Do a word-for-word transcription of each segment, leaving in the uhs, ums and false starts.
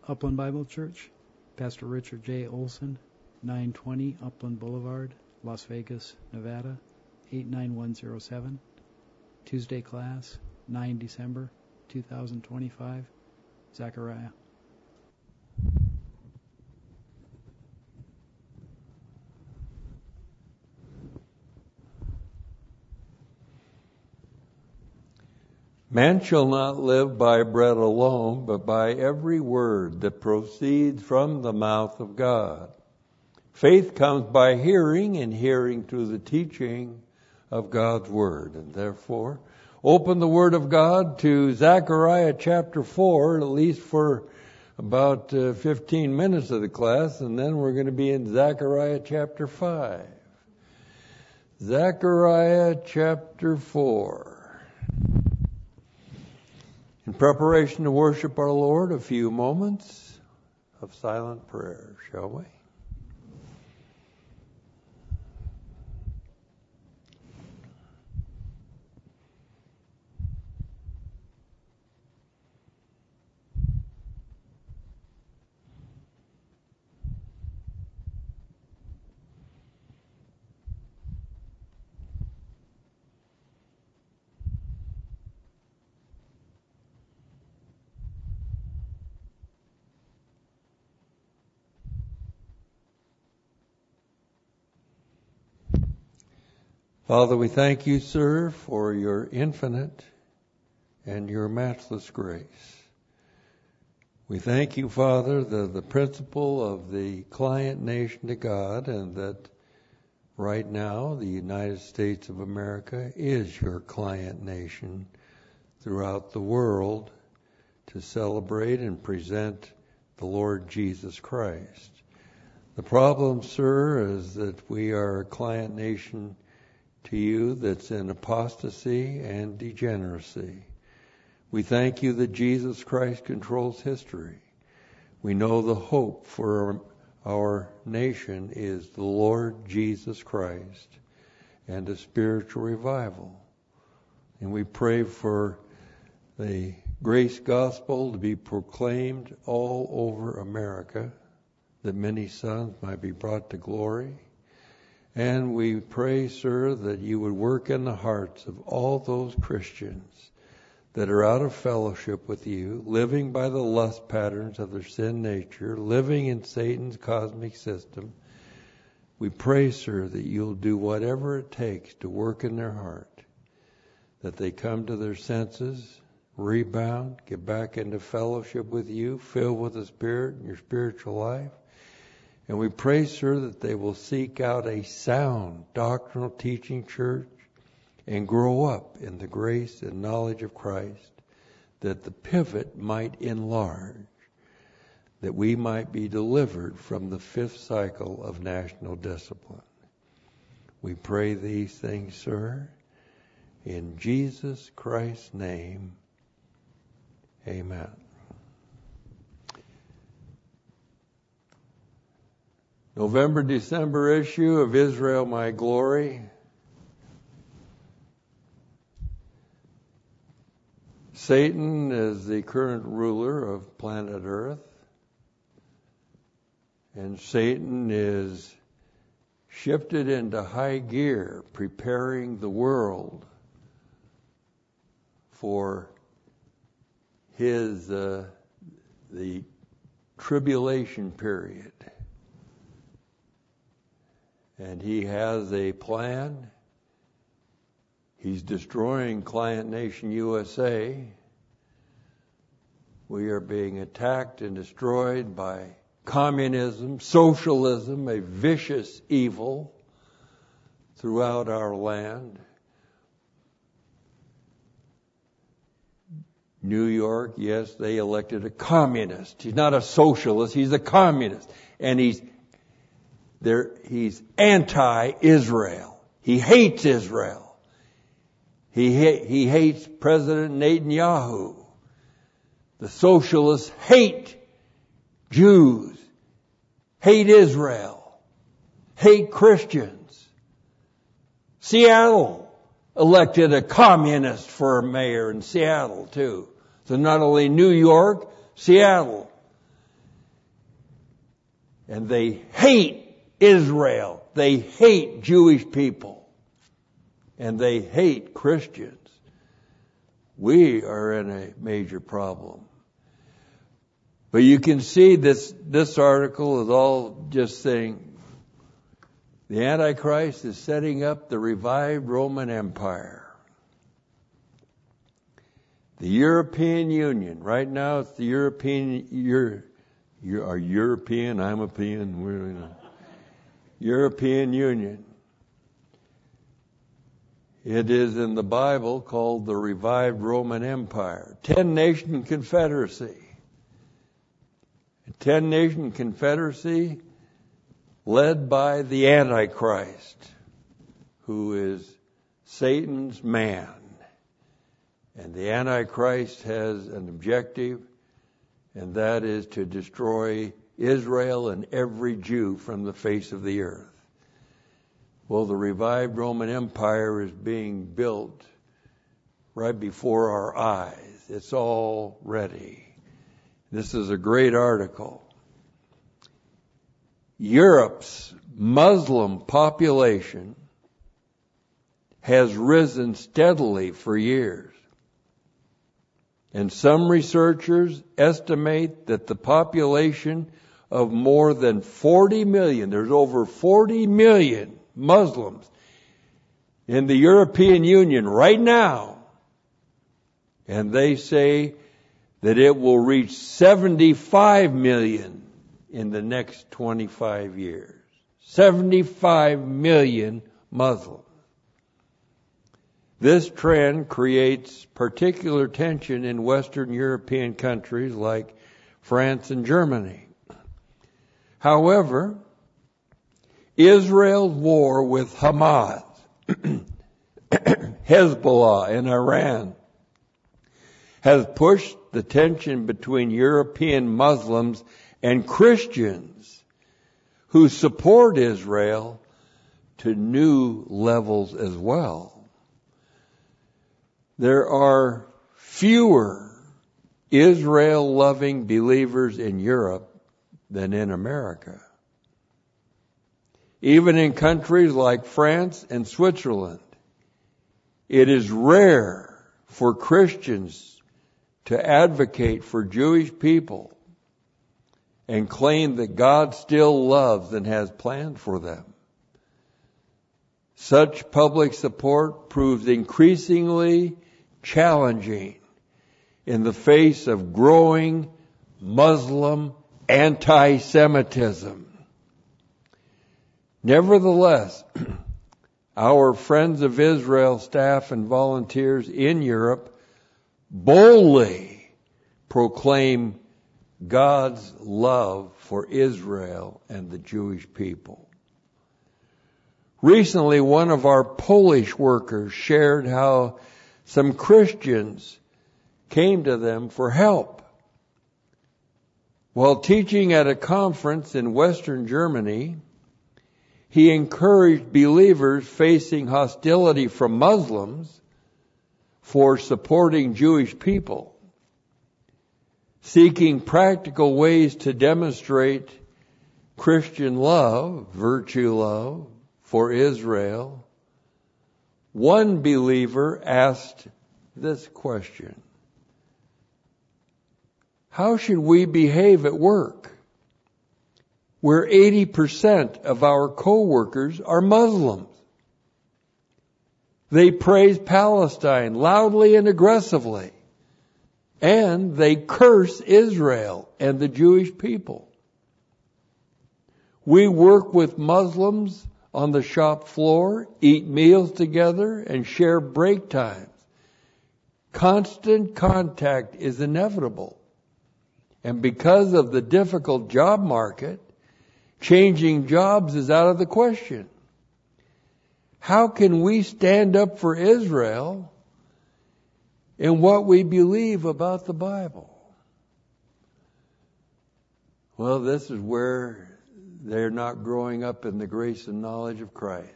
Upland Bible Church, Pastor Richard J. Olson, nine twenty Upland Boulevard, Las Vegas, Nevada, eight nine one zero seven. Tuesday class, the ninth of December, two thousand twenty-five, Zechariah. Man shall not live by bread alone, but by every word that proceeds from the mouth of God. Faith comes by hearing, and hearing through the teaching of God's Word. And therefore, open the Word of God to Zechariah chapter four, at least for about uh, fifteen minutes of the class, and then we're going to be in Zechariah chapter five. Zechariah chapter four. In preparation to worship our Lord, a few moments of silent prayer, shall we? Father, we thank you, sir, for your infinite and your matchless grace. We thank you, Father, the, the principle of the client nation to God, and that right now the United States of America is your client nation throughout the world to celebrate and present the Lord Jesus Christ. The problem, sir, is that we are a client nation to you that's in apostasy and degeneracy. We thank you that Jesus Christ controls history. We know the hope for our nation is the Lord Jesus Christ and a spiritual revival. And we pray for the grace gospel to be proclaimed all over America, that many sons might be brought to glory. And we pray, sir, that you would work in the hearts of all those Christians that are out of fellowship with you, living by the lust patterns of their sin nature, living in Satan's cosmic system. We pray, sir, that you'll do whatever it takes to work in their heart, that they come to their senses, rebound, get back into fellowship with you, filled with the Spirit in your spiritual life. And we pray, sir, that they will seek out a sound doctrinal teaching church and grow up in the grace and knowledge of Christ, that the pivot might enlarge, that we might be delivered from the fifth cycle of national discipline. We pray these things, sir, in Jesus Christ's name. Amen. November, December issue of Israel, My Glory. Satan is the current ruler of planet Earth. And Satan is shifted into high gear, preparing the world for his, uh, the tribulation period. And he has a plan. He's destroying client nation U S A. We are being attacked and destroyed by communism, socialism, a vicious evil throughout our land. New York, yes, they elected a communist. He's not a socialist, he's a communist. And he's There, he's anti-Israel. He hates Israel. He, he hates President Netanyahu. The socialists hate Jews, hate Israel, hate Christians. Seattle elected a communist for a mayor in Seattle, too. So not only New York, Seattle. And they hate Israel. They hate Jewish people. And they hate Christians. We are in a major problem. But you can see this, this article is all just saying the Antichrist is setting up the revived Roman Empire. The European Union, right now it's the European, Euro, you are European, I'm a European, we're in a European Union. It is in the Bible called the revived Roman Empire. Ten-nation confederacy. A ten-nation confederacy led by the Antichrist, who is Satan's man. And the Antichrist has an objective, and that is to destroy Israel and every Jew from the face of the earth. Well, the revived Roman Empire is being built right before our eyes. It's all ready. This is a great article. Europe's Muslim population has risen steadily for years. And some researchers estimate that the population of more than forty million, there's over forty million Muslims in the European Union right now. And they say that it will reach seventy-five million in the next twenty-five years. seventy-five million Muslims. This trend creates particular tension in Western European countries like France and Germany. However, Israel's war with Hamas, Hezbollah, and Iran has pushed the tension between European Muslims and Christians who support Israel to new levels as well. There are fewer Israel-loving believers in Europe than in America. Even in countries like France and Switzerland, it is rare for Christians to advocate for Jewish people and claim that God still loves and has plans for them. Such public support proves increasingly challenging in the face of growing Muslim anti-Semitism. Nevertheless, our Friends of Israel staff and volunteers in Europe boldly proclaim God's love for Israel and the Jewish people. Recently, one of our Polish workers shared how some Christians came to them for help. While teaching at a conference in Western Germany, he encouraged believers facing hostility from Muslims for supporting Jewish people, seeking practical ways to demonstrate Christian love, virtue love, for Israel. One believer asked this question: how should we behave at work, where eighty percent of our co-workers are Muslims? They praise Palestine loudly and aggressively, and they curse Israel and the Jewish people. We work with Muslims on the shop floor, eat meals together, and share break times. Constant contact is inevitable. And because of the difficult job market, changing jobs is out of the question. How can we stand up for Israel in what we believe about the Bible? Well, this is where they're not growing up in the grace and knowledge of Christ.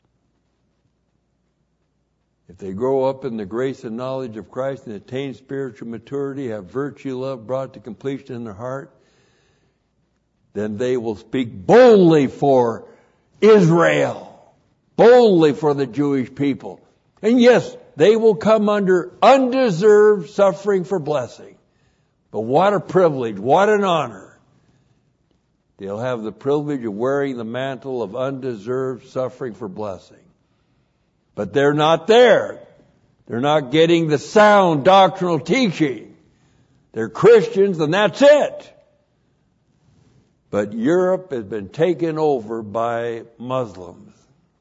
If they grow up in the grace and knowledge of Christ and attain spiritual maturity, have virtue, love brought to completion in their heart, then they will speak boldly for Israel, boldly for the Jewish people. And yes, they will come under undeserved suffering for blessing. But what a privilege, what an honor. They'll have the privilege of wearing the mantle of undeserved suffering for blessing. But they're not there. They're not getting the sound doctrinal teaching. They're Christians and that's it. But Europe has been taken over by Muslims.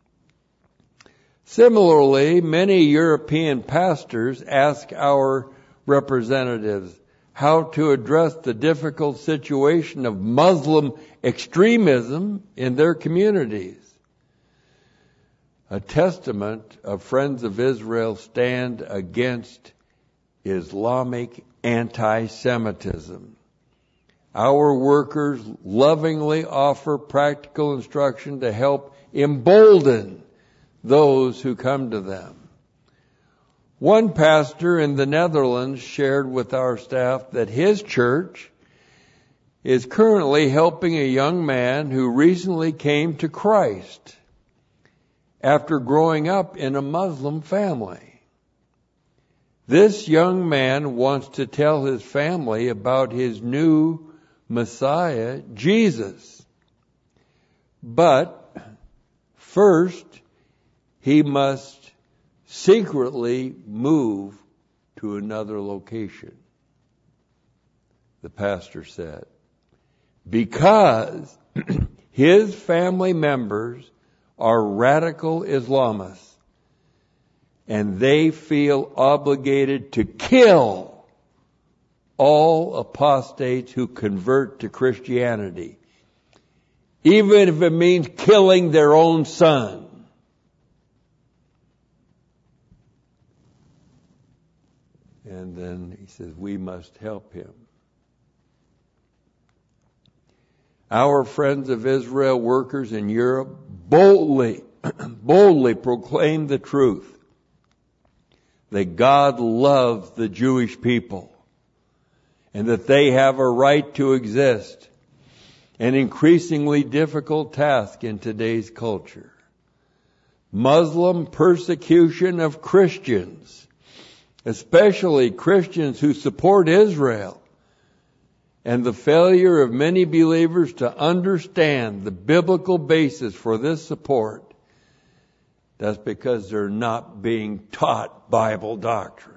Similarly, many European pastors ask our representatives how to address the difficult situation of Muslim extremism in their communities. A testament of Friends of Israel stand against Islamic anti-Semitism. Our workers lovingly offer practical instruction to help embolden those who come to them. One pastor in the Netherlands shared with our staff that his church is currently helping a young man who recently came to Christ after growing up in a Muslim family. This young man wants to tell his family about his new Messiah, Jesus. But first, he must secretly move to another location, the pastor said, because his family members are radical Islamists and they feel obligated to kill all apostates who convert to Christianity, even if it means killing their own son. And then he says, we must help him. Our Friends of Israel workers in Europe boldly, boldly proclaim the truth that God loves the Jewish people and that they have a right to exist, an increasingly difficult task in today's culture. Muslim persecution of Christians, especially Christians who support Israel, and the failure of many believers to understand the biblical basis for this support, that's because they're not being taught Bible doctrine,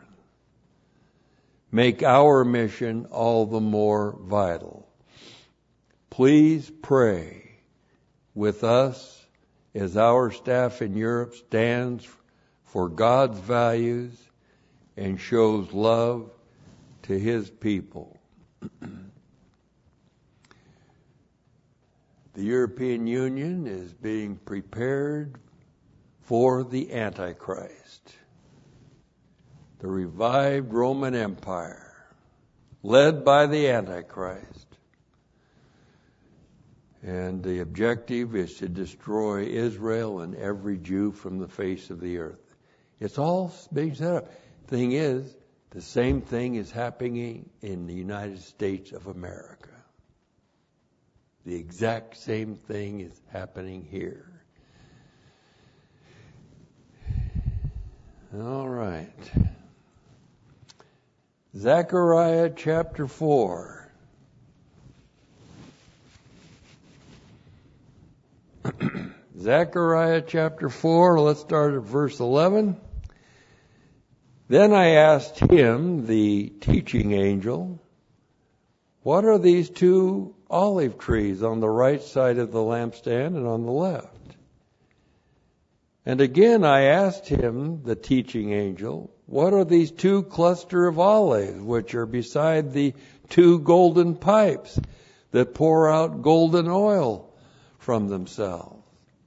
make our mission all the more vital. Please pray with us as our staff in Europe stands for God's values and shows love to His people. The European Union is being prepared for the Antichrist, the revived Roman Empire, led by the Antichrist. And the objective is to destroy Israel and every Jew from the face of the earth. It's all being set up. Thing is, the same thing is happening in the United States of America. The exact same thing is happening here. All right. Zechariah chapter four. Zechariah chapter four, let's start at verse eleven. Then I asked him, the teaching angel, what are these two olive trees on the right side of the lampstand and on the left? And again I asked him, the teaching angel, what are these two cluster of olives which are beside the two golden pipes that pour out golden oil from themselves?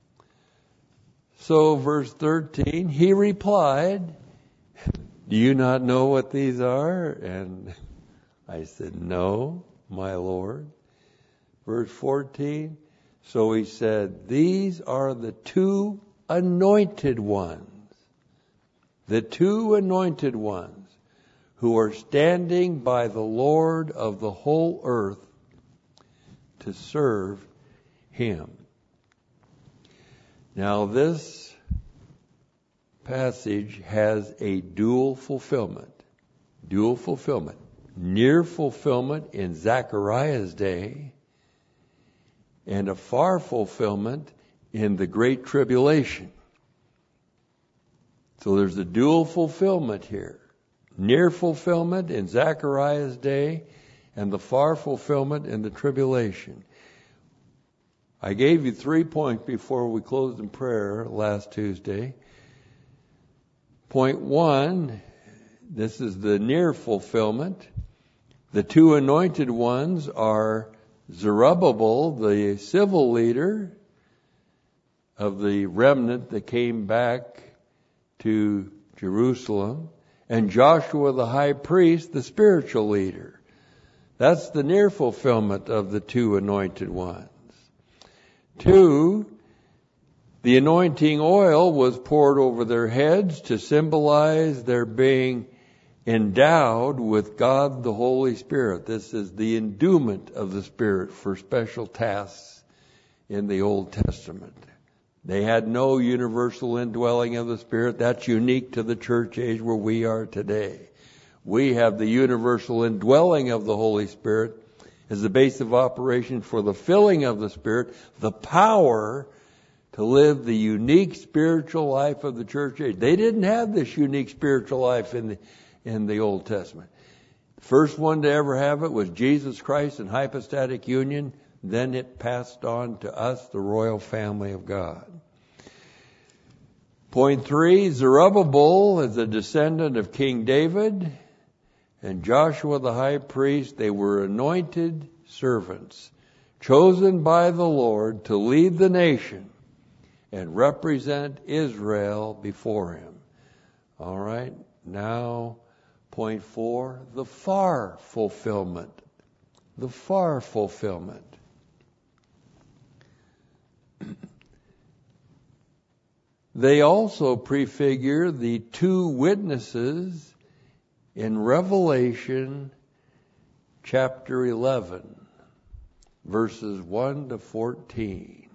So verse thirteen, he replied, do you not know what these are? And I said, no, my Lord. Verse fourteen, so he said, these are the two anointed ones, the two anointed ones who are standing by the Lord of the whole earth to serve Him. Now this passage has a dual fulfillment. Dual fulfillment. Near fulfillment in Zechariah's day, and a far fulfillment in the Great Tribulation. So there's a dual fulfillment here. Near fulfillment in Zechariah's day, and the far fulfillment in the tribulation. I gave you three points before we closed in prayer last Tuesday. Point one, this is the near fulfillment. The two anointed ones are Zerubbabel, the civil leader of the remnant that came back to Jerusalem, and Joshua the high priest, the spiritual leader. That's the near fulfillment of the two anointed ones. Two, the anointing oil was poured over their heads to symbolize their being endowed with God the Holy Spirit. This is the endowment of the Spirit for special tasks in the Old Testament. They had no universal indwelling of the Spirit. That's unique to the church age where we are today. We have the universal indwelling of the Holy Spirit as the base of operation for the filling of the Spirit, the power to live the unique spiritual life of the church age. They didn't have this unique spiritual life in the in the Old Testament. The first one to ever have it was Jesus Christ in hypostatic union. Then it passed on to us, the royal family of God. Point three, Zerubbabel is a descendant of King David, and Joshua the high priest. They were anointed servants, chosen by the Lord to lead the nation and represent Israel before Him. All right, now point four, the far fulfillment. The far fulfillment. They also prefigure the two witnesses in Revelation chapter eleven, verses one to fourteen.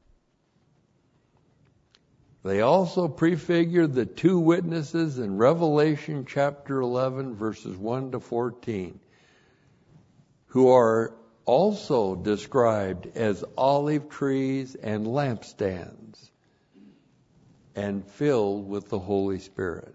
They also prefigure the two witnesses in Revelation chapter eleven, verses one to fourteen, who are also described as olive trees and lampstands and filled with the Holy Spirit.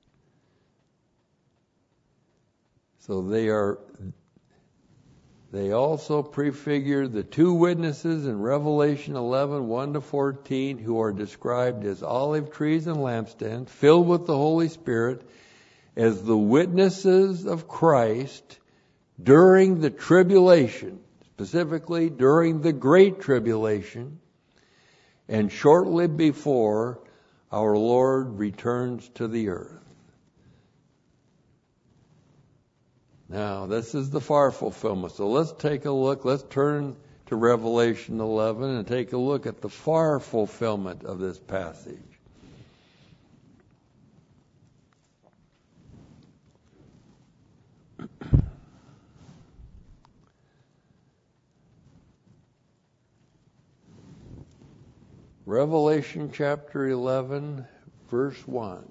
So they are, they also prefigure the two witnesses in Revelation eleven, one to fourteen, who are described as olive trees and lampstands, filled with the Holy Spirit, as the witnesses of Christ during the tribulation, specifically during the Great Tribulation, and shortly before our Lord returns to the earth. Now, this is the far fulfillment. So let's take a look. Let's turn to Revelation eleven and take a look at the far fulfillment of this passage. Revelation chapter eleven, verse one.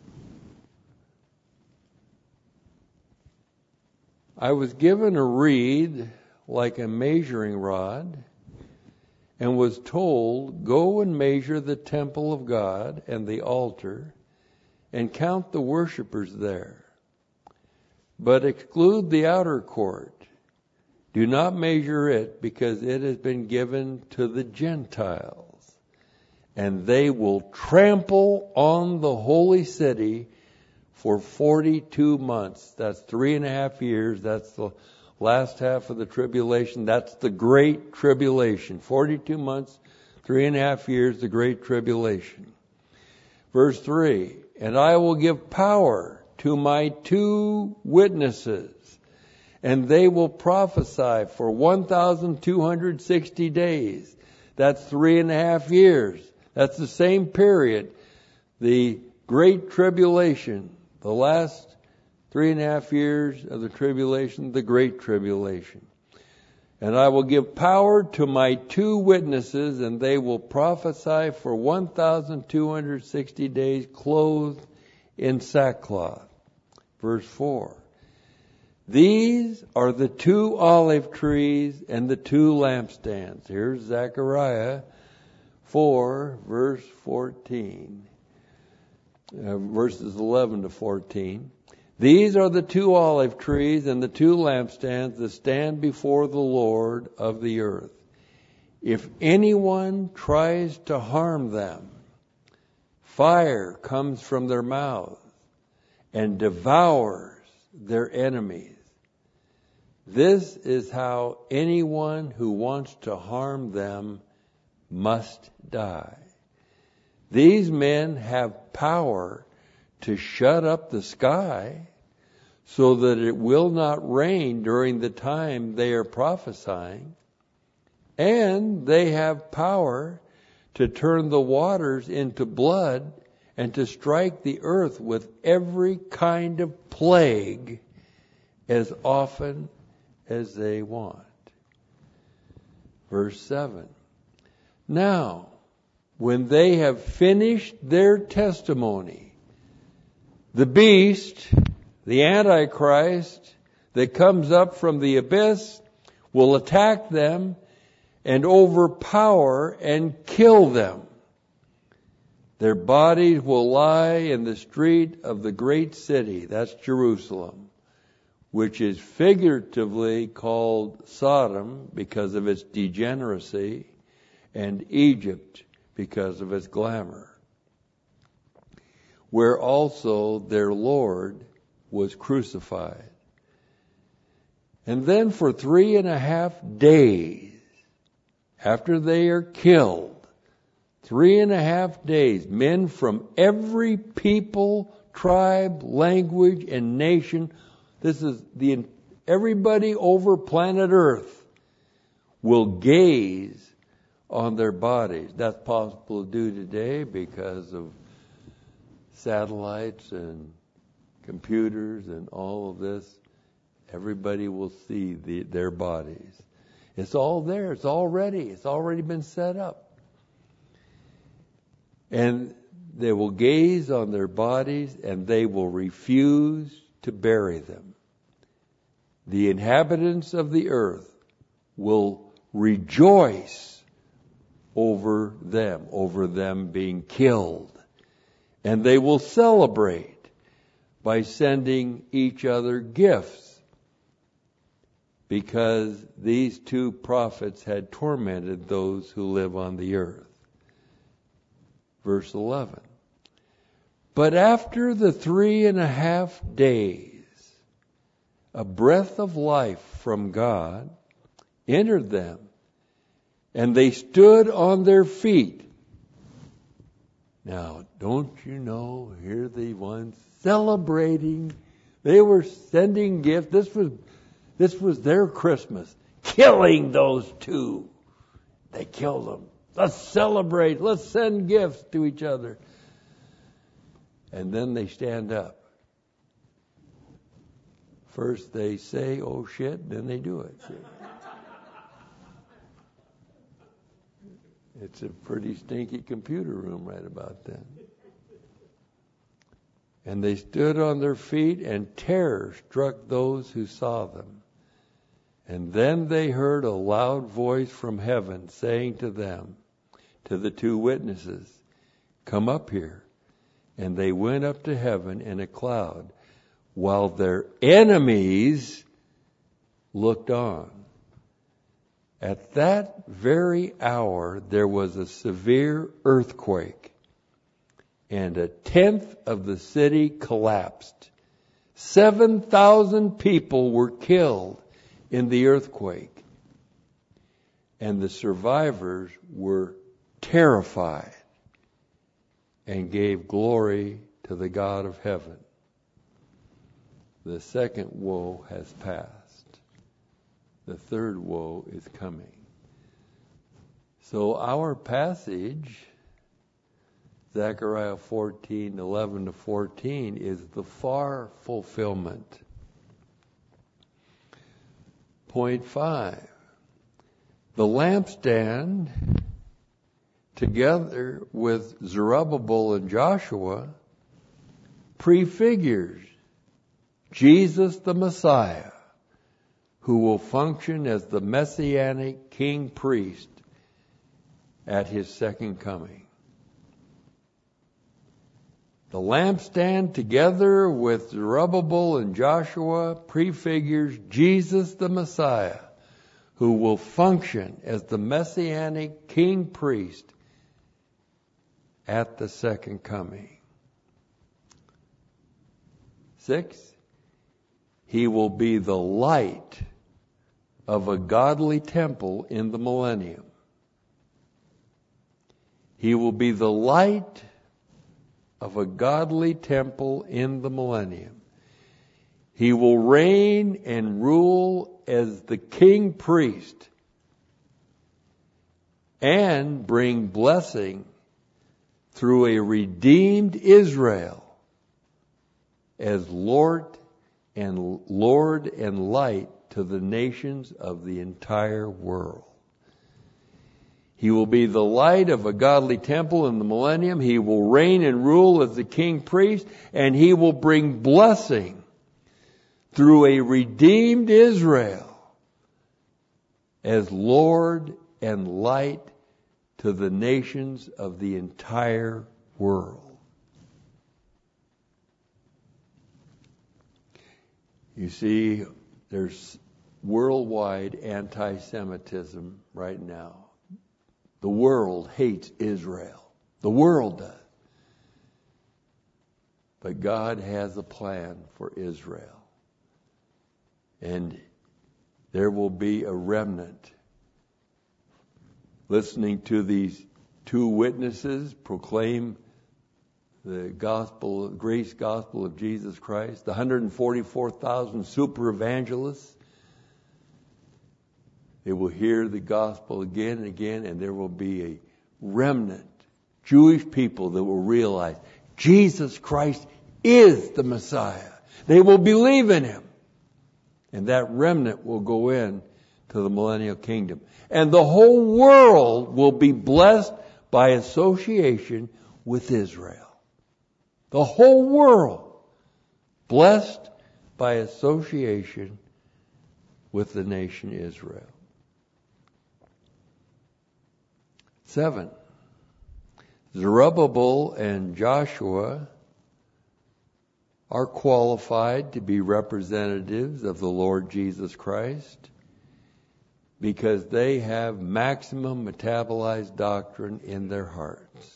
I was given a reed like a measuring rod, and was told, go and measure the temple of God and the altar, and count the worshipers there. But exclude the outer court. Do not measure it, because it has been given to the Gentiles. And they will trample on the holy city for forty-two months. That's three and a half years. That's the last half of the tribulation. That's the Great Tribulation. forty-two months, three and a half years, the Great Tribulation. Verse three, and I will give power to my two witnesses, and they will prophesy for one thousand two hundred sixty days. That's three and a half years. That's the same period. The Great Tribulation, the last three and a half years of the tribulation, the Great Tribulation. And I will give power to my two witnesses, and they will prophesy for one thousand two hundred sixty days, clothed in sackcloth. Verse four. These are the two olive trees and the two lampstands. Here's Zechariah four, verse fourteen. Uh, verses eleven to fourteen. These are the two olive trees and the two lampstands that stand before the Lord of the earth. If anyone tries to harm them, fire comes from their mouths and devours their enemies. This is how anyone who wants to harm them must die. These men have power to shut up the sky so that it will not rain during the time they are prophesying. And they have power to turn the waters into blood and to strike the earth with every kind of plague as often as they want. Verse seven. Now, when they have finished their testimony, the beast, the Antichrist, that comes up from the abyss will attack them and overpower and kill them. Their bodies will lie in the street of the great city, that's Jerusalem, which is figuratively called Sodom because of its degeneracy, and Egypt because of its glamour, where also their Lord was crucified. And then for three and a half days, after they are killed, three and a half days, men from every people, tribe, language, and nation, this is the everybody over planet Earth, will gaze on their bodies. That's possible to do today because of satellites and computers and all of this. Everybody will see the, their bodies. It's all there. It's all ready. It's already been set up. And they will gaze on their bodies and they will refuse to bury them. The inhabitants of the earth will rejoice over them, over them being killed. And they will celebrate by sending each other gifts, because these two prophets had tormented those who live on the earth. Verse eleven. But after the three and a half days, a breath of life from God entered them, and they stood on their feet. Now, don't you know, here the ones celebrating. They were sending gifts. This was this was their Christmas. Killing those two. They killed them. Let's celebrate. Let's send gifts to each other. And then they stand up. First they say, oh shit, then they do it. It's a pretty stinky computer room right about then. And they stood on their feet, and terror struck those who saw them. And then they heard a loud voice from heaven saying to them, to the two witnesses, come up here. And they went up to heaven in a cloud, while their enemies looked on. At that very hour, there was a severe earthquake, and a tenth of the city collapsed. Seven thousand people were killed in the earthquake, and the survivors were terrified and gave glory to the God of heaven. The second woe has passed. The third woe is coming. So our passage, Zechariah fourteen, eleven to fourteen, is the far fulfillment. Point five. The lampstand, together with Zerubbabel and Joshua, prefigures Jesus the Messiah, who will function as the messianic king priest at his second coming. The lampstand, together with Zerubbabel and Joshua, prefigures Jesus the Messiah, who will function as the messianic king priest at the second coming. Six, he will be the light of a godly temple in the millennium. He will be the light of a godly temple in the millennium. He will reign and rule as the king priest and bring blessing through a redeemed Israel as Lord and Lord and light to the nations of the entire world. He will be the light of a godly temple in the millennium. He will reign and rule as the king priest, and he will bring blessing through a redeemed Israel as Lord and light to the nations of the entire world. You see, there's worldwide anti-Semitism right now. The world hates Israel. The world does. But God has a plan for Israel. And there will be a remnant. Listening to these two witnesses proclaim the gospel, grace gospel of Jesus Christ, the one hundred forty-four thousand super evangelists, they will hear the gospel again and again, and there will be a remnant, Jewish people that will realize Jesus Christ is the Messiah. They will believe in him. And that remnant will go in to the millennial kingdom. And the whole world will be blessed by association with Israel. The whole world blessed by association with the nation Israel. Seven, Zerubbabel and Joshua are qualified to be representatives of the Lord Jesus Christ because they have maximum metabolized doctrine in their hearts.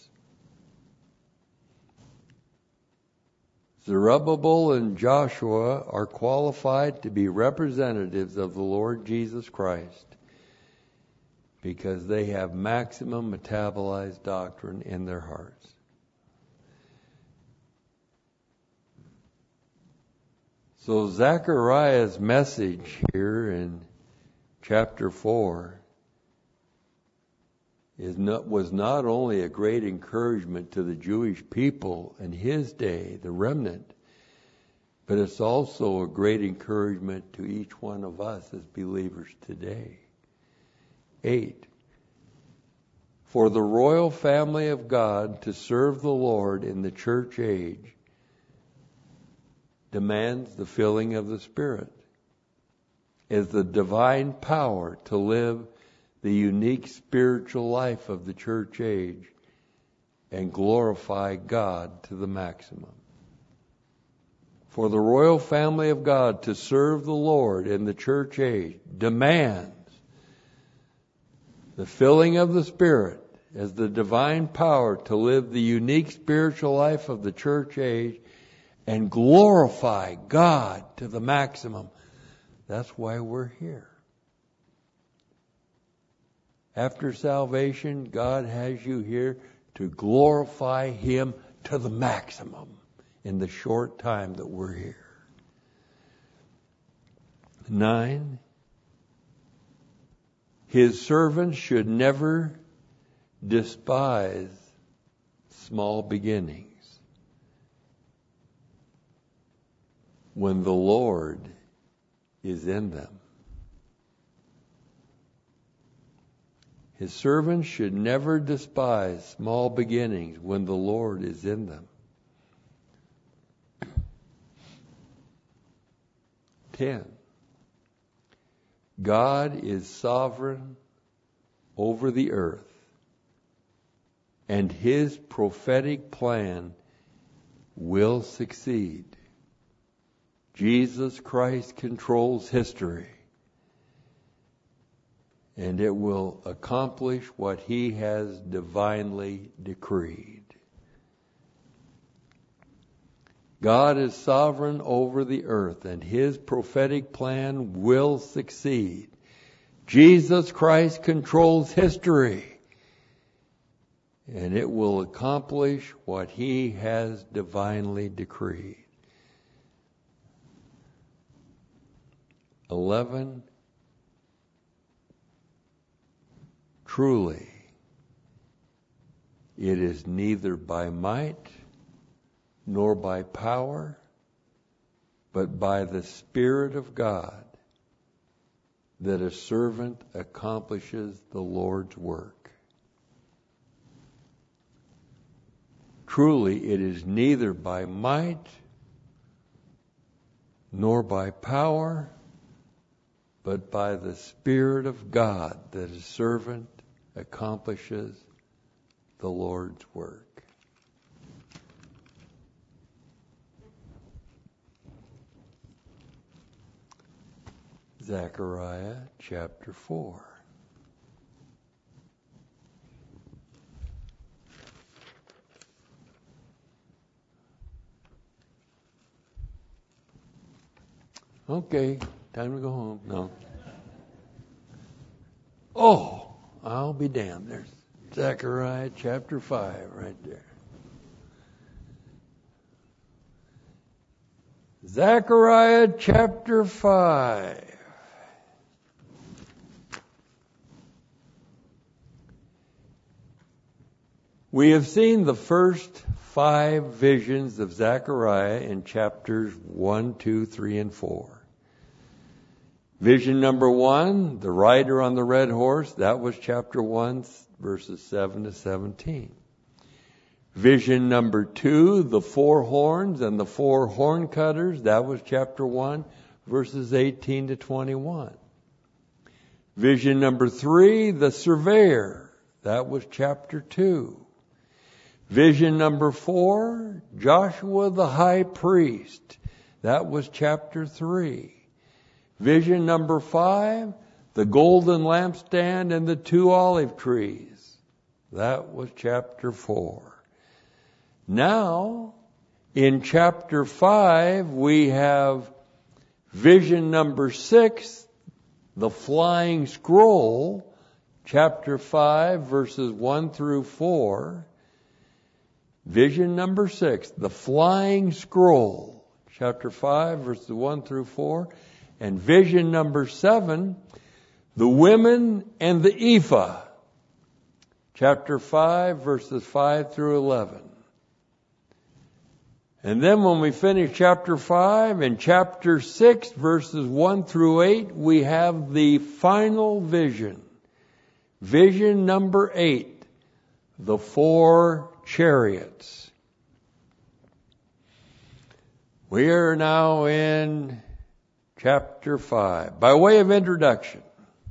Zerubbabel and Joshua are qualified to be representatives of the Lord Jesus Christ because they have maximum metabolized doctrine in their hearts. So Zechariah's message here in chapter four is not, was not only a great encouragement to the Jewish people in his day, the remnant, but it's also a great encouragement to each one of us as believers today. Eight, for the royal family of God to serve the Lord in the church age demands the filling of the Spirit as the divine power to live the unique spiritual life of the church age and glorify God to the maximum. For the royal family of God to serve the Lord in the church age demands the filling of the Spirit as the divine power to live the unique spiritual life of the church age and glorify God to the maximum. That's why we're here. After salvation, God has you here to glorify him to the maximum in the short time that we're here. Nine, his servants should never despise small beginnings when the Lord is in them. His servants should never despise small beginnings when the Lord is in them. ten. God is sovereign over the earth, and His prophetic plan will succeed. Jesus Christ controls history, and it will accomplish what He has divinely decreed. God is sovereign over the earth, and His prophetic plan will succeed. Jesus Christ controls history, and it will accomplish what He has divinely decreed. eleven. Truly, it is neither by might nor by power, but by the Spirit of God that a servant accomplishes the Lord's work. Truly, it is neither by might nor by power, but by the Spirit of God that a servant accomplishes the Lord's work. Zechariah chapter four. Okay, time to go home. No. Oh, I'll be damned. There's Zechariah chapter five right there. Zechariah chapter five. We have seen the first five visions of Zechariah in chapters one, two, three, and four. Vision number one, the rider on the red horse, that was chapter one, verses seven to seventeen. Vision number two, the four horns and the four horn cutters, that was chapter one, verses eighteen to twenty-one. Vision number three, the surveyor, that was chapter two. Vision number four, Joshua the high priest, that was chapter three. Vision number five, the golden lampstand and the two olive trees, that was chapter four. Now, in chapter five, we have vision number six, the flying scroll, chapter five, verses one through four. Vision number six, the flying scroll, chapter five, verses one through four. And vision number seven, the women and the ephah, chapter five, verses five through eleven. And then when we finish chapter five, in chapter six, verses one through eight, we have the final vision. Vision number eight, the four chariots. We are now in chapter five. By way of introduction,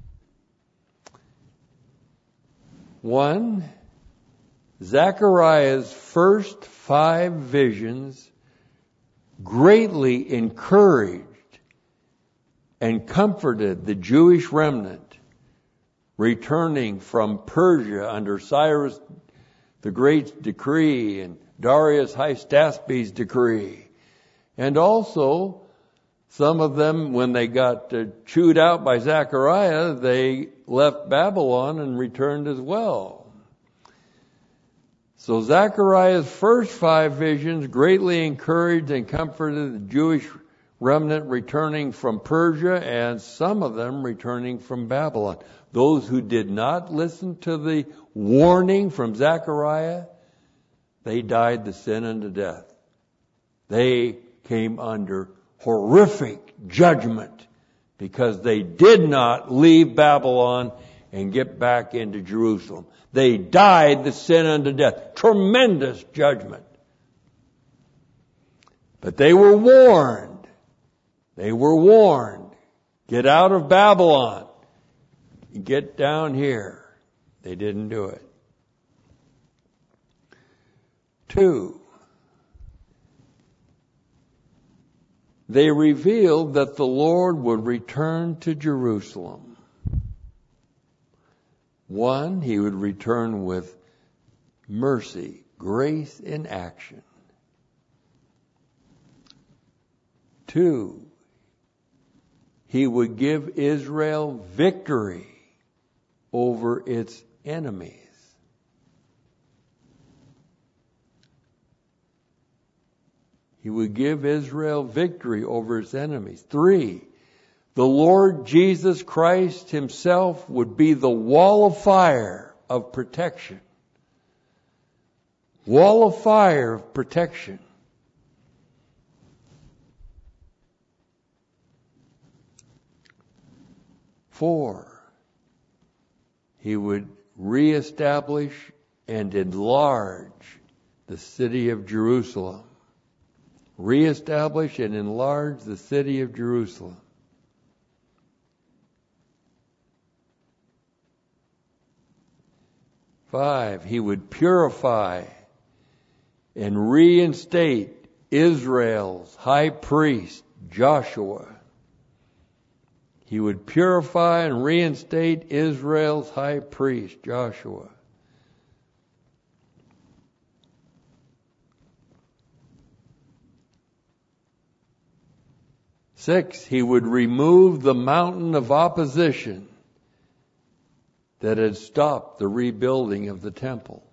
one, Zechariah's first five visions greatly encouraged and comforted the Jewish remnant returning from Persia under Cyrus the Great's decree and Darius Hystaspes' decree. And also, some of them, when they got uh, chewed out by Zechariah, they left Babylon and returned as well. So Zechariah's first five visions greatly encouraged and comforted the Jewish remnant returning from Persia, and some of them returning from Babylon. Those who did not listen to the warning from Zechariah, they died the sin unto death. They came under horrific judgment because they did not leave Babylon and get back into Jerusalem. They died the sin unto death. Tremendous judgment. But they were warned. They were warned. Get out of Babylon. Get down here. They didn't do it. Two, they revealed that the Lord would return to Jerusalem. One, he would return with mercy, grace in action. Two, he would give Israel victory over its enemies. He would give Israel victory over its enemies. Three, the Lord Jesus Christ himself would be the wall of fire of protection. Wall of fire of protection. Four, he would reestablish and enlarge the city of Jerusalem. Reestablish and enlarge the city of Jerusalem. Five, he would purify and reinstate Israel's high priest, Joshua. He would purify and reinstate Israel's high priest, Joshua. Six, he would remove the mountain of opposition that had stopped the rebuilding of the temple.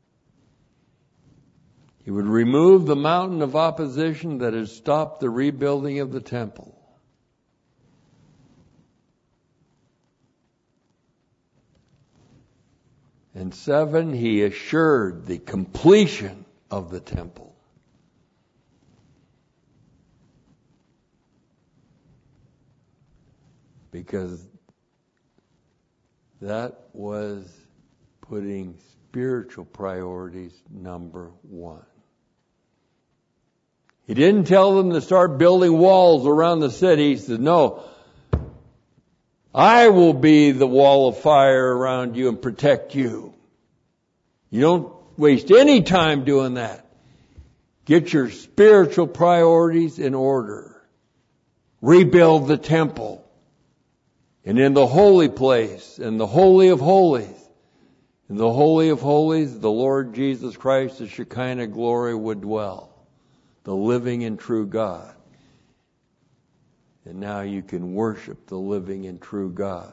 He would remove the mountain of opposition that had stopped the rebuilding of the temple. And seven, he assured the completion of the temple. Because that was putting spiritual priorities number one. He didn't tell them to start building walls around the city. He said, no, I will be the wall of fire around you and protect you. You don't waste any time doing that. Get your spiritual priorities in order. Rebuild the temple. And in the holy place, in the Holy of Holies, in the Holy of Holies, the Lord Jesus Christ, the Shekinah glory, would dwell. The living and true God. And now you can worship the living and true God.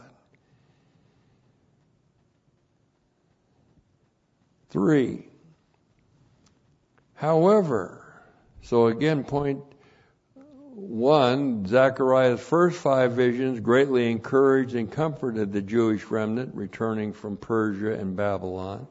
Three. However, so again, point one, Zechariah's first five visions greatly encouraged and comforted the Jewish remnant returning from Persia and Babylon.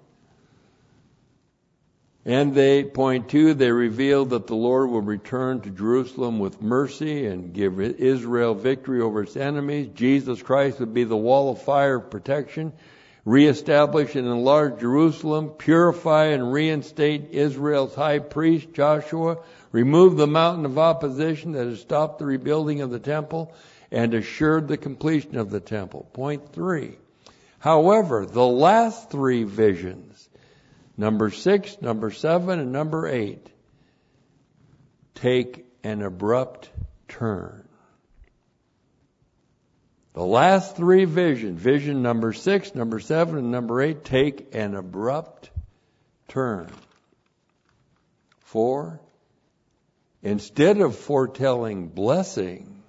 And they, point two, they revealed that the Lord will return to Jerusalem with mercy and give Israel victory over its enemies. Jesus Christ would be the wall of fire of protection, reestablish and enlarge Jerusalem, purify and reinstate Israel's high priest, Joshua, remove the mountain of opposition that has stopped the rebuilding of the temple, and assured the completion of the temple. Point three. However, the last three visions, number six, number seven, and number eight, take an abrupt turn. The last three visions, vision number six, number seven, and number eight, take an abrupt turn. Four, instead of foretelling blessing,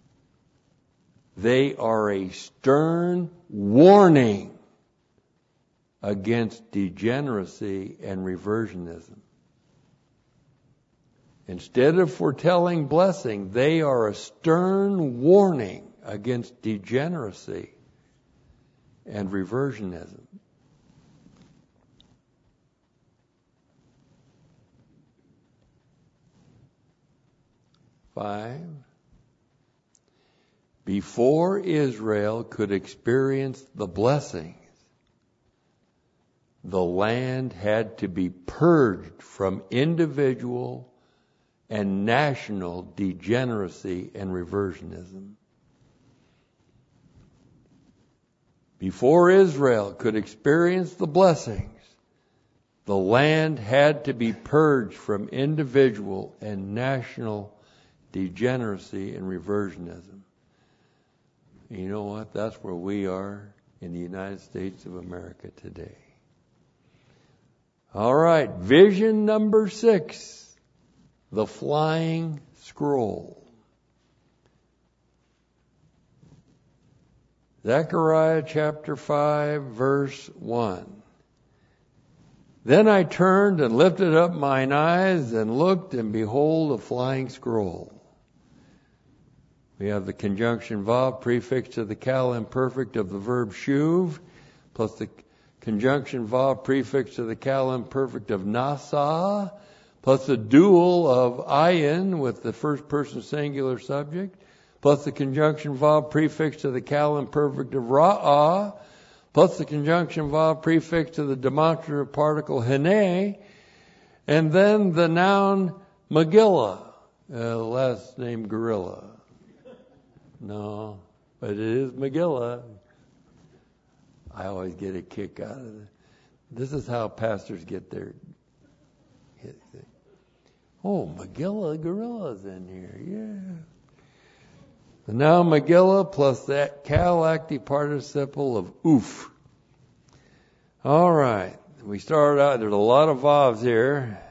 they are a stern warning against degeneracy and reversionism. Instead of foretelling blessing, they are a stern warning against degeneracy and reversionism. Five, Before Israel could experience the blessings, the land had to be purged from individual and national degeneracy and reversionism. Before Israel could experience the blessings, the land had to be purged from individual and national degeneracy and reversionism. And you know what? That's where we are in the United States of America today. All right, vision number six, the flying scroll. Zechariah chapter five, verse one. Then I turned and lifted up mine eyes and looked, and behold, a flying scroll. We have the conjunction vav prefix to the cal imperfect of the verb shuv, plus the conjunction vav prefix to the cal imperfect of nasa, plus the dual of ayin with the first person singular subject, plus the conjunction vav prefix to the cal imperfect of ra'ah, plus the conjunction vav prefix to the demonstrative particle hene, and then the noun Megillah, uh, last name gorilla. No, but it is Megillah. I always get a kick out of it. This is how pastors get their... Oh, Megillah, gorilla's in here, yeah. The noun Megillah plus that cal-active participle of oof. All right. We started out, there's a lot of vavs here.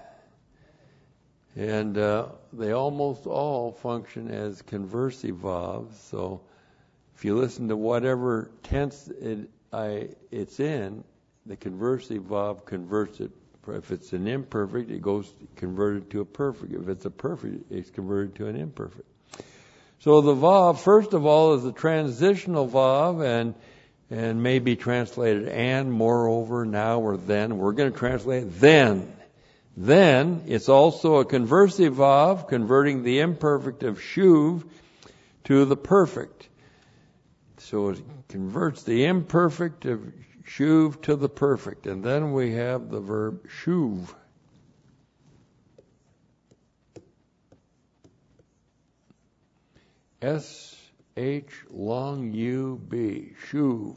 And uh, they almost all function as conversive vavs. So if you listen to whatever tense it, I, it's in, the conversive vav converts it. If it's an imperfect, it goes converted to a perfect. If it's a perfect, it's converted to an imperfect. So the vav, first of all, is a transitional vav, and and may be translated and, moreover, now, or then. We're going to translate then. Then, it's also a conversive vav, converting the imperfect of shuv to the perfect. So it converts the imperfect of shuv to the perfect. And then we have the verb shuv. S H long U B, shuv.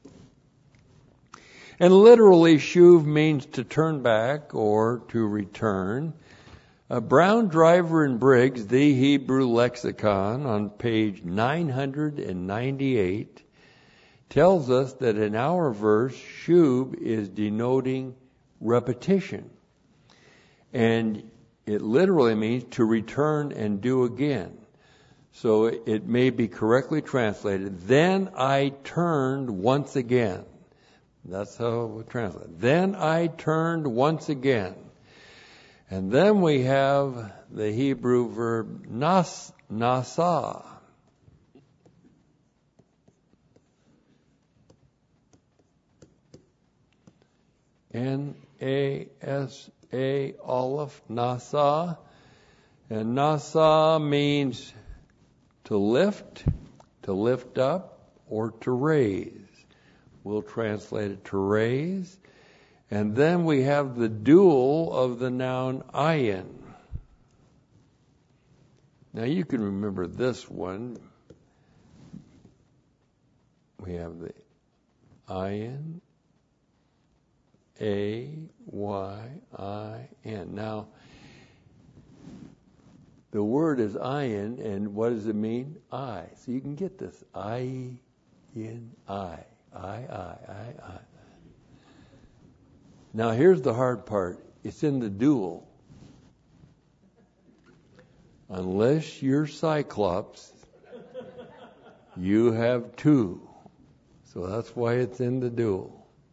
And literally, shuv means to turn back or to return. Uh, Brown, Driver, and Briggs, the Hebrew Lexicon, on page nine hundred ninety-eight, tells us that in our verse, shuv is denoting repetition. And it literally means to return and do again. So it may be correctly translated, then I turned once again. That's how we translate. Then I turned once again. And then we have the Hebrew verb nas, nasa. N A S A Aleph, nasa. And nasa means to lift, to lift up, or to raise. We'll translate it to raise. And then we have the dual of the noun ayin. Now you can remember this one. We have the ayin, A Y I N. Now, the word is ayin, and what does it mean? I. So you can get this. I in I. I, I, I, I. Now here's the hard part. It's in the dual. Unless you're Cyclops, you have two. So that's why it's in the dual.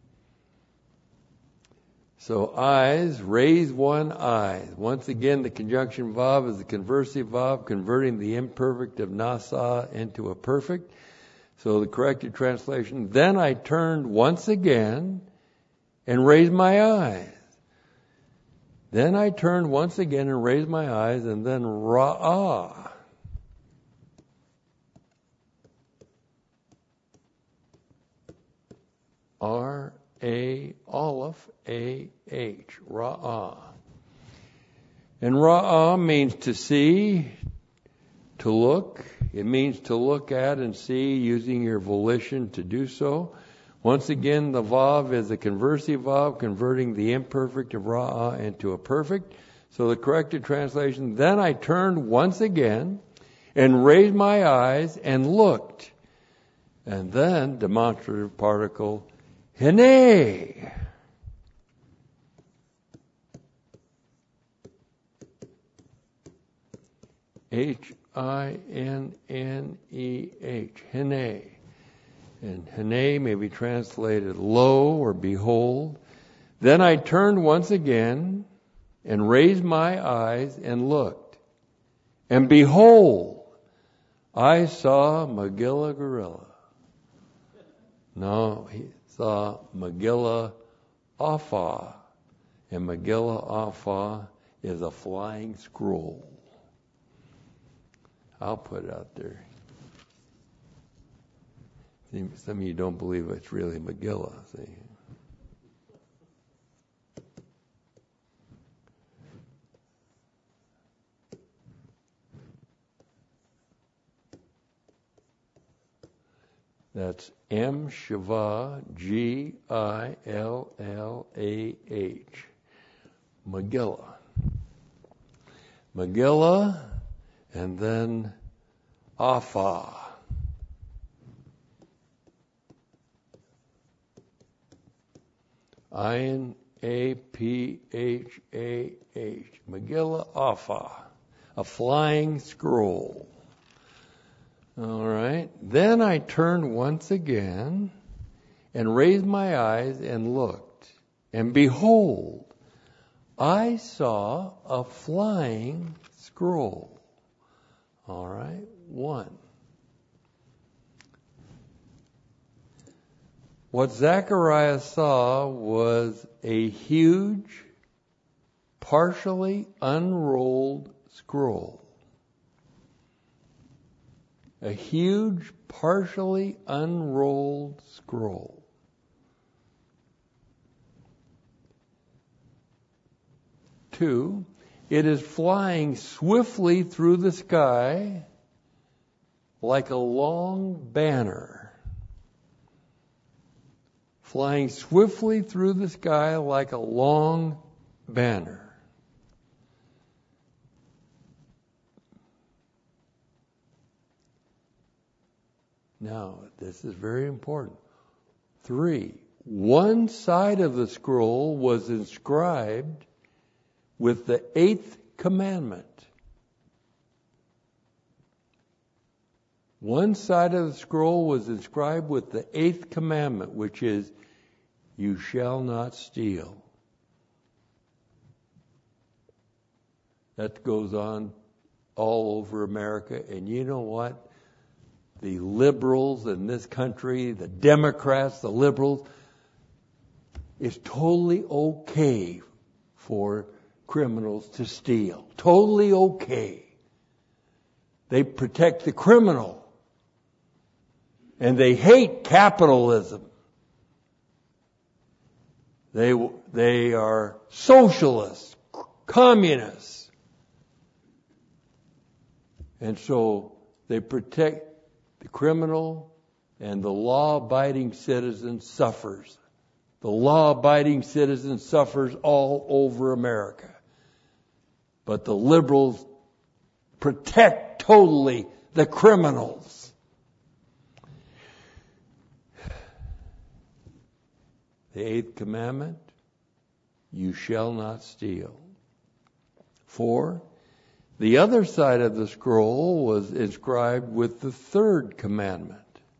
So eyes, raise one eye. Once again, the conjunction vav is the conversive vav, converting the imperfect of nasa into a perfect. So the corrected translation, then I turned once again and raised my eyes. Then I turned once again and raised my eyes, and then ra'ah. R A Aleph A H, Ra'ah. And Ra'ah means to see, to look. It means to look at and see using your volition to do so. Once again, the Vav is a conversive Vav, converting the imperfect of Ra'ah into a perfect. So the corrected translation, then I turned once again and raised my eyes and looked. And then, demonstrative particle, Hine. H I N N E H, Hine. And Hine may be translated lo or behold. Then I turned once again and raised my eyes and looked. And behold, I saw Megillah Gorilla. No, he saw Megillah Alpha. And Megillah Alpha is a flying scroll. I'll put it out there. Some of you don't believe it's really Megillah. See? That's M Shiva G I L L A H. Megillah. Megillah, and then Apha. Ayin A P H A H. Megillah Apha. A flying scroll. All right. Then I turned once again and raised my eyes and looked. And behold, I saw a flying scroll. All right. One. What Zechariah saw was a huge, partially unrolled scroll. A huge, partially unrolled scroll. Two, it is flying swiftly through the sky like a long banner. Flying swiftly through the sky like a long banner. Now, this is very important. Three, one side of the scroll was inscribed with the eighth commandment. One side of the scroll was inscribed with the eighth commandment, which is, you shall not steal. That goes on all over America. And you know what? The liberals in this country, the Democrats, the liberals, it's totally okay for criminals to steal. Totally okay. They protect the criminal. And they hate capitalism. They, they are socialists, communists. And so they protect the criminal, and the law-abiding citizen suffers. The law-abiding citizen suffers all over America. But the liberals protect totally the criminals. The eighth commandment, you shall not steal. Four, the other side of the scroll was inscribed with the third commandment.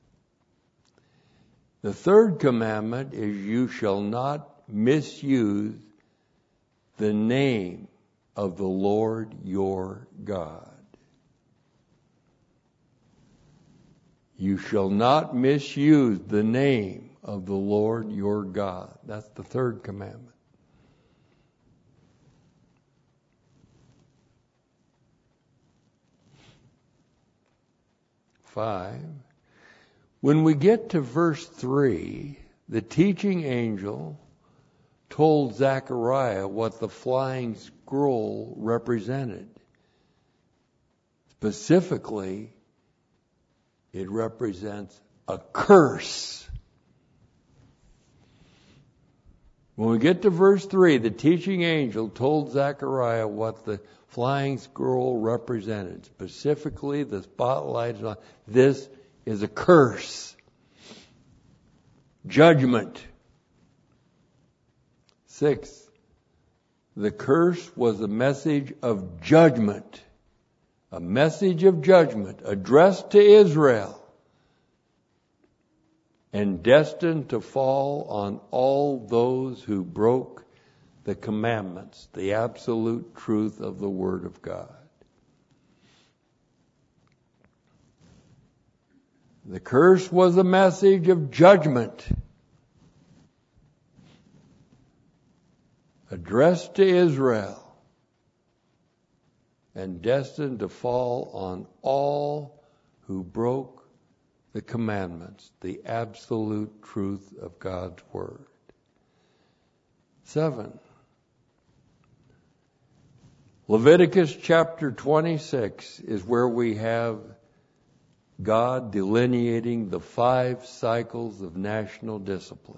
The third commandment is, you shall not misuse the name of the Lord your God. You shall not misuse the name of the Lord your God. That's the third commandment. Five. When we get to verse three, the teaching angel told Zechariah what the flying scroll represented. Specifically, it represents a curse. When we get to verse three, the teaching angel told Zechariah what the flying scroll represented. Specifically, the spotlight is on this is a curse. Judgment. Six, the curse was a message of judgment. A message of judgment addressed to Israel and destined to fall on all those who broke the commandments, the absolute truth of the Word of God. The curse was a message of judgment addressed to Israel and destined to fall on all who broke the commandments, the absolute truth of God's Word. Seven, Leviticus chapter twenty-six is where we have God delineating the five cycles of national discipline.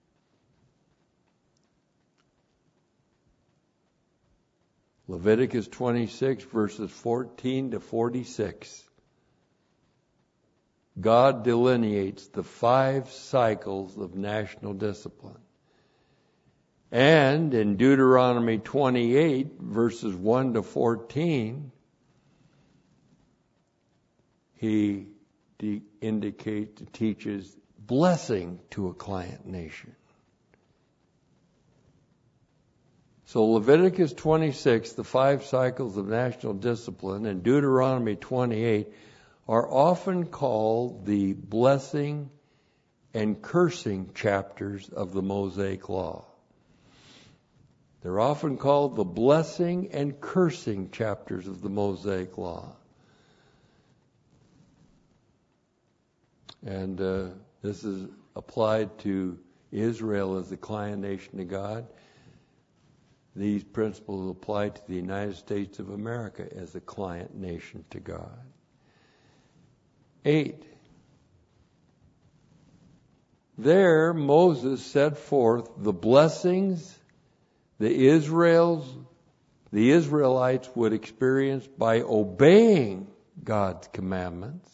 Leviticus twenty-six, verses fourteen to forty-six. God delineates the five cycles of national discipline. And in Deuteronomy twenty-eight, verses one to fourteen, he de- indicates, teaches blessing to a client nation. So Leviticus twenty-six, the five cycles of national discipline, and Deuteronomy twenty-eight are often called the blessing and cursing chapters of the Mosaic Law. They're often called the blessing and cursing chapters of the Mosaic Law. And uh, this is applied to Israel as the client nation of God. These principles apply to the United States of America as a client nation to God. Eight. There, Moses set forth the blessings the Israels, the Israelites would experience by obeying God's commandments.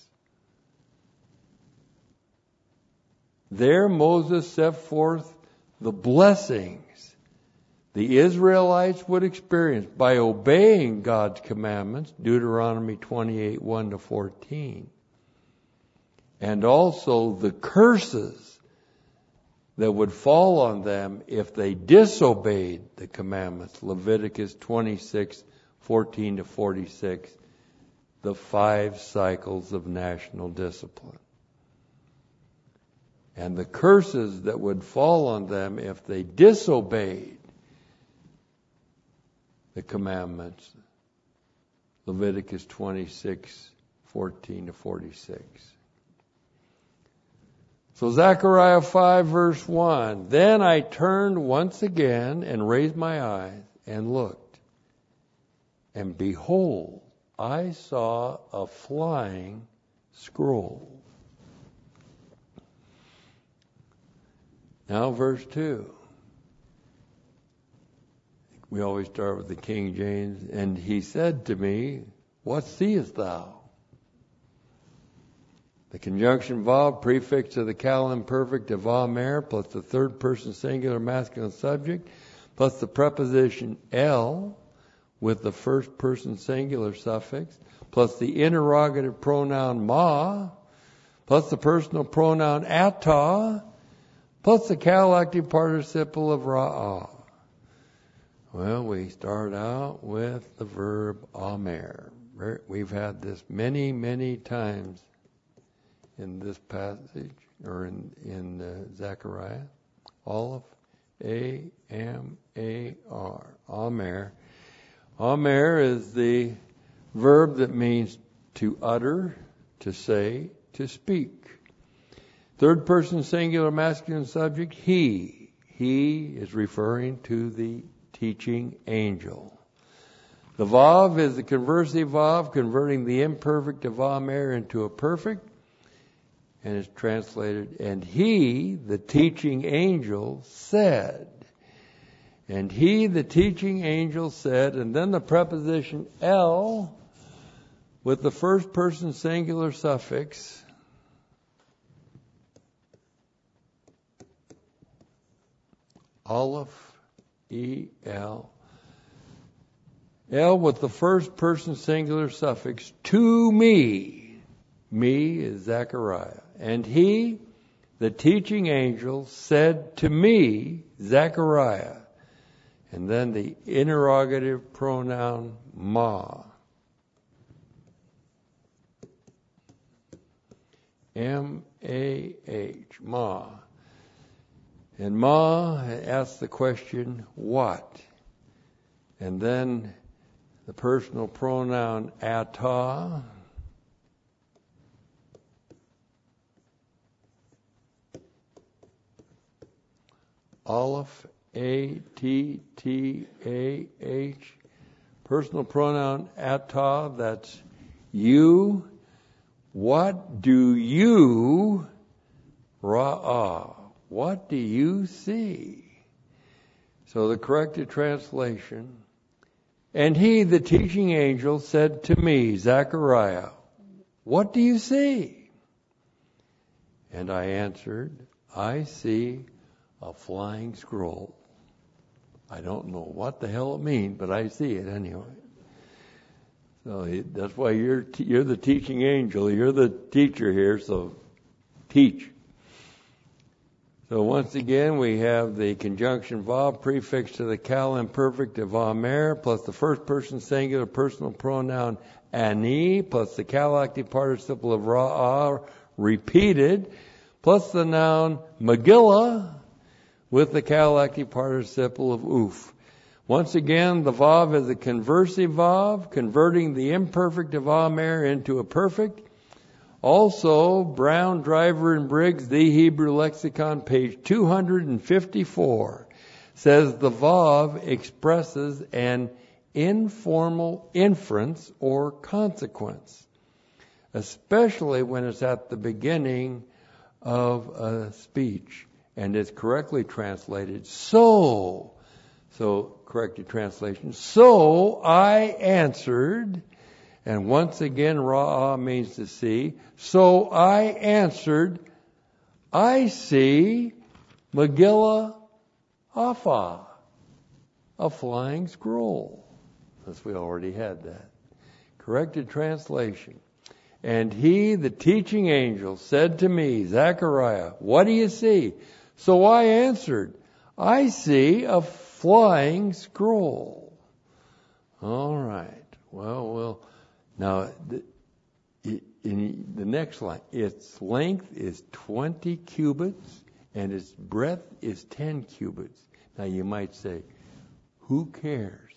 There, Moses set forth the blessings the Israelites would experience by obeying God's commandments, Deuteronomy twenty-eight, one to fourteen. And also the curses that would fall on them if they disobeyed the commandments, Leviticus twenty-six, fourteen to forty-six, the five cycles of national discipline. And the curses that would fall on them if they disobeyed the commandments, Leviticus twenty-six, fourteen to forty-six. So Zechariah five, verse one, then I turned once again and raised my eyes and looked, and behold, I saw a flying scroll. Now verse two. We always start with the King James. And he said to me, what seest thou? The conjunction vav, prefix to the cal imperfect of amer, plus the third person singular masculine subject, plus the preposition el with the first person singular suffix, plus the interrogative pronoun ma, plus the personal pronoun atah, plus the cal active participle of ra'ah. Well, we start out with the verb amer. We've had this many, many times in this passage, or in, in uh, Zechariah. Aleph, A, M, A, R. Amer. Amer is the verb that means to utter, to say, to speak. Third person singular masculine subject, he. He is referring to the teaching angel. The vav is the conversive vav, converting the imperfect of amer into a perfect. And it's translated, and he, the teaching angel, said. And he, the teaching angel, said, and then the preposition el with the first person singular suffix. Aleph, E, L. El with the first person singular suffix, to me. Me is Zechariah. And he, the teaching angel, said to me, Zechariah. And then the interrogative pronoun, ma. M A H, ma. And ma asks the question, what? And then the personal pronoun, atah. Aleph, A T T A H. Personal pronoun, atah, that's you. What do you, ra'ah, what do you see? So the corrected translation, and he, the teaching angel, said to me, Zechariah, what do you see? And I answered, I see a flying scroll. I don't know what the hell it means, but I see it anyway. So he, that's why you're t- you're the teaching angel. You're the teacher here, so teach. So once again, we have the conjunction vav prefix to the cal imperfect of amer, plus the first person singular personal pronoun ani, plus the cal active participle of ra'ah repeated, plus the noun Megillah, with the cal active participle of oof. Once again, the vav is a conversive vav, converting the imperfect of amer into a perfect. Also, Brown, Driver, and Briggs, the Hebrew Lexicon, page two hundred fifty-four, says the vav expresses an informal inference or consequence, especially when it's at the beginning of a speech. And it's correctly translated, so, so corrected translation, so I answered, and once again, ra'ah means to see, so I answered, I see Megillah Afa, a flying scroll. Since we already had that. Corrected translation. And he, the teaching angel, said to me, Zechariah, what do you see? So I answered, I see a flying scroll. All right. Well, well. Now, the, in the next line, its length is twenty cubits and its breadth is ten cubits. Now, you might say, who cares?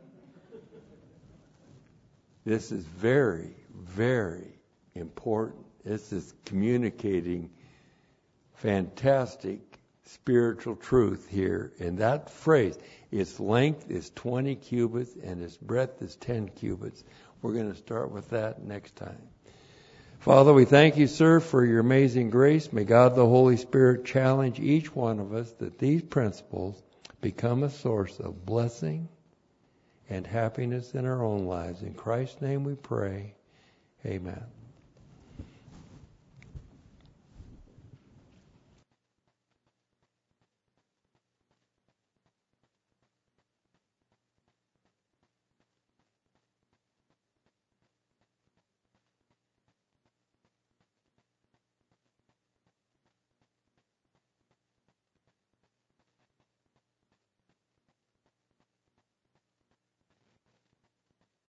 This is very, very important. This is communicating fantastic spiritual truth here. In that phrase, its length is twenty cubits and its breadth is ten cubits. We're going to start with that next time. Father, we thank you, sir, for your amazing grace. May God the Holy Spirit challenge each one of us that these principles become a source of blessing and happiness in our own lives. In Christ's name we pray. Amen.